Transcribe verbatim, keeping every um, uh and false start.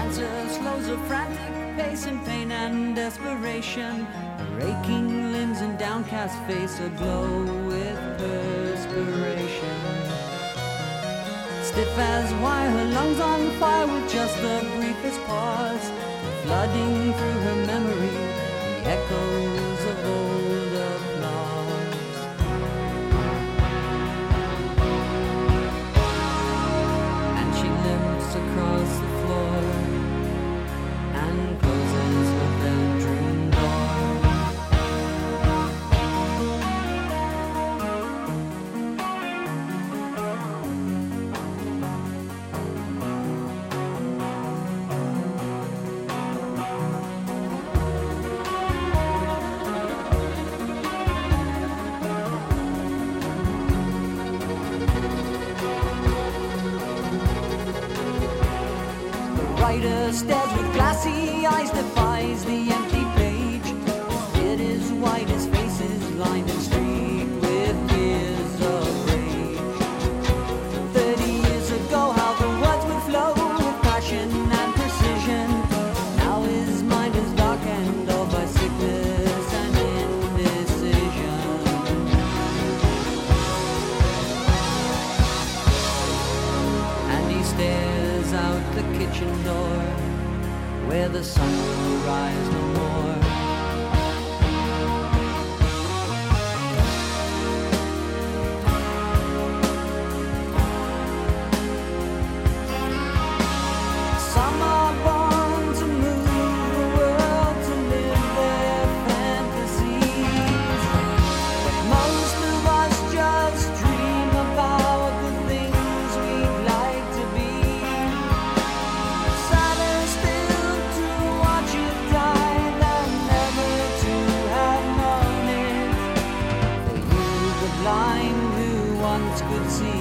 dancer slows her frantic pace in pain and desperation. Her aching limbs and downcast face aglow with perspiration. Stiff as wire, her lungs on fire with just the briefest pause. Flooding through her memory, the echoes of old applause. And she limps across the floor and closes her bedroom writer stares with glassy eyes, defies the empty page. His beard is white, his face is lined and streaked with tears of rage. Thirty years ago, how the words would flow with passion and precision. Now his mind is darkened all by sickness and indecision. And he stares out the kitchen door, where the sun will rise no more. Some are born to move the world, to live their fantasies, but most of us just dream about the things we'd like to be. Sadder still to watch it die than never to have known it. For you, the blind who once could see,